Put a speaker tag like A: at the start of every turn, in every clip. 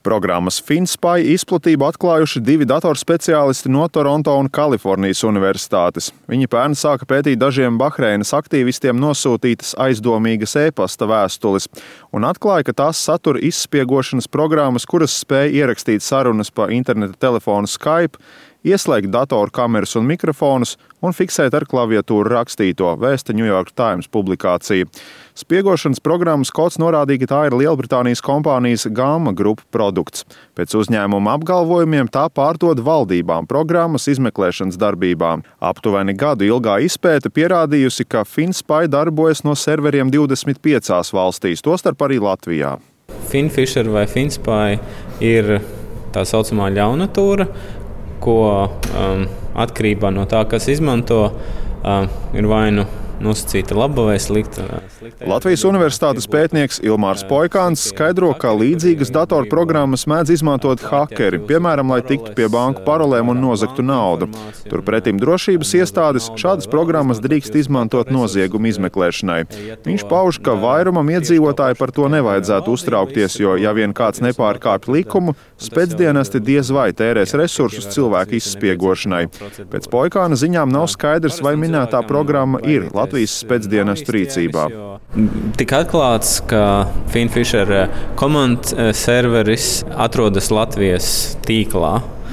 A: Programmas FinSpy izplatību atklājuši 2 datorspeciālisti no Toronto un Kalifornijas universitātes. Viņi pērn sāka pētīt dažiem Bahreinas aktīvistiem nosūtītas aizdomīgas e-pasta vēstules un atklāja, ka tās satura izspiegošanas programmas, kuras spēja ierakstīt sarunas pa interneta telefonu Skype, ieslēgt datoru kameras un mikrofonus un fiksēt ar klaviatūru rakstīto, vēsta New York Times publikācija. Spiegošanas programmas kods norādīja, ka tā ir Lielbritānijas kompānijas Gamma grupa produkts. Pēc uzņēmuma apgalvojumiem tā pārdod valdībām programmas izmeklēšanas darbībām. Aptuveni gadu ilgā izpēte pierādījusi, ka FinSpy darbojas no serveriem 25 valstīs, tostarp arī Latvijā.
B: FinFisher vai FinSpy ir tā saucamā ļaunatūra, ko atkarībā no tā, kas izmanto, ir vai nu nosacīta laba vai slikta.
A: Latvijas universitātes pētnieks Ilmārs Poikāns skaidro, ka līdzīgas datorprogrammas mēdz izmantot hakeri, piemēram, lai tiktu pie banku parolēm un nozagtu naudu. Turpretim drošības iestādes šādas programmas drīkst izmantot noziegumu izmeklēšanai. Viņš pauž, ka vairumam iedzīvotāji par to nevajadzētu uztraukties, jo, ja vien kāds nepārkāpj likumu, spēcdienesti diez vai tērēs resursus cilvēku izspiegošanai. Pēc Poikāna ziņām nav skaidrs, vai minētā programma ir Latvijas spēcdienestu rīcībā.
B: Tika atklāts, ka FinFisher command serveris atrodas Latvijas tīklā,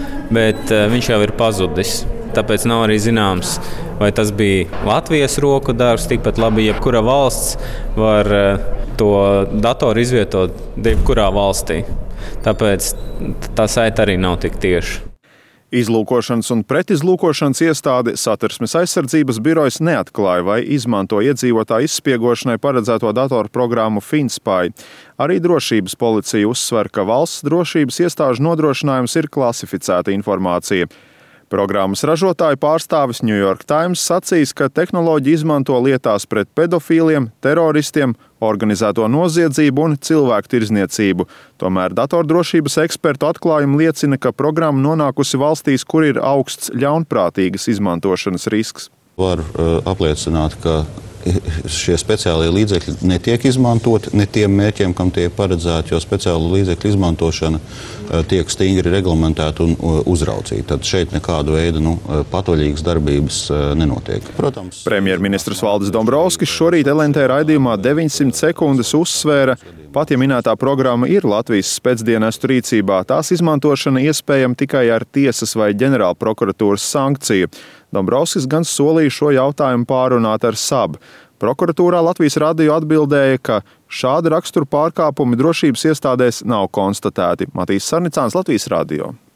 B: bet viņš jau ir pazudis. Tāpēc nav arī zināms, vai tas bija Latvijas roku darbs, tikpat labi jebkura valsts var to datoru izvietot jebkurā valstī. Tāpēc tā saita arī nav tik tieša.
A: Izlūkošanas un pretizlūkošanas iestāde Satversmes aizsardzības birojas neatklāja, vai izmanto iedzīvotāju izspiegošanai paredzēto datorprogrammu FinSpy. Arī drošības policija uzsver, ka valsts drošības iestāžu nodrošinājums ir klasificēta informācija. Programmas ražotāju pārstāvis New York Times sacīs, ka tehnoloģiju izmanto lietās pret pedofīliem, teroristiem, organizēto noziedzību un cilvēku tirdzniecību. Tomēr datordrošības ekspertu atklājumi liecina, ka programma nonākusi valstīs, kur ir augsts ļaunprātīgas izmantošanas risks.
C: Var apliecināt, ka šie speciālie līdzekļi netiek izmantoti ne tiem mērķiem, kam tie ir paredzēti, jo speciālu līdzekļu izmantošana tiek stingri reglamentēta un uzraudzīta. Tad šeit nekāda veida patvaļīgas darbības nenotiek. Protams,
A: premjerministrs Valdis Dombrovskis šorīt LNT raidījumā 900 sekundes uzsvēra, pat ja minētā programma ir Latvijas spēcdienestu rīcībā, tās izmantošana iespējama tikai ar tiesas vai ģenerālprokuratūras sankciju. Dombrovskis gan solīja šo jautājumu pārunāt ar SAB. Prokuratūrā Latvijas radio atbildēja, ka šāda rakstura pārkāpumi drošības iestādēs nav konstatēti. Matīs Sarnicāns, Latvijas radio.